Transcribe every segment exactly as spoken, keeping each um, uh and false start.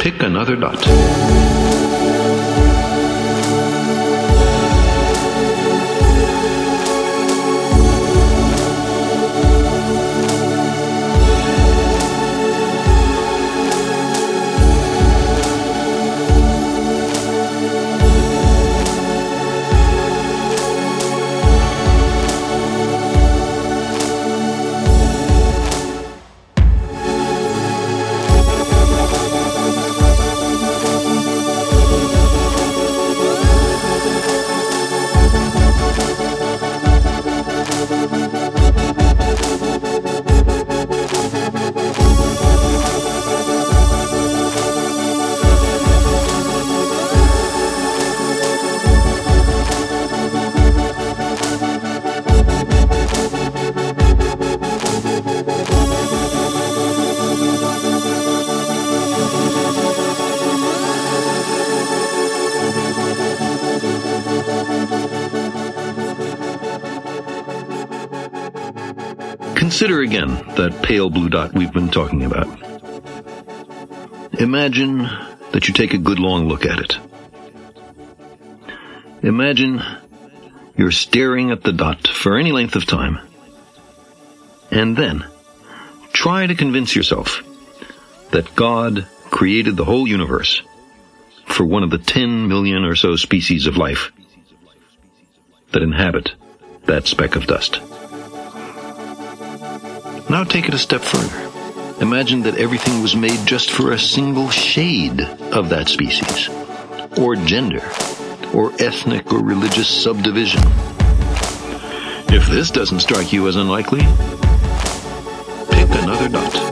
Pick another dot. Consider again that pale blue dot we've been talking about. Imagine that you take a good long look at it. Imagine you're staring at the dot for any length of time. And then try to convince yourself that God created the whole universe for one of the ten million or so species of life that inhabit that speck of dust. Now take it a step further. Imagine that everything was made just for a single shade of that species, or gender, or ethnic or religious subdivision. If this doesn't strike you as unlikely, pick another dot.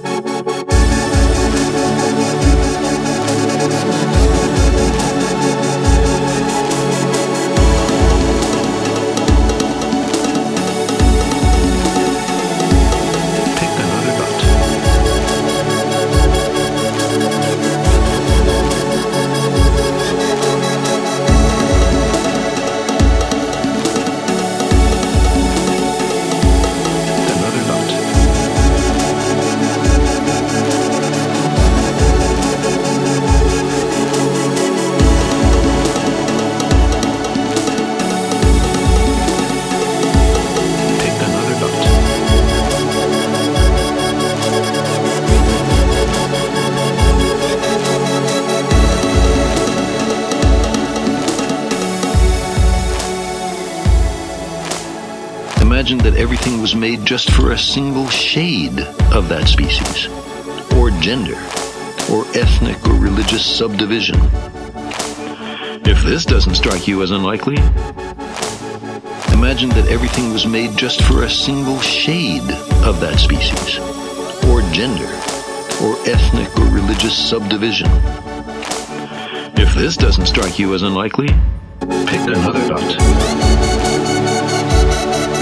Imagine that everything was made just for a single shade of that species, or gender, or ethnic or religious subdivision. If this doesn't strike you as unlikely, imagine that everything was made just for a single shade of that species, or gender, or ethnic or religious subdivision. If this doesn't strike you as unlikely, pick another dot.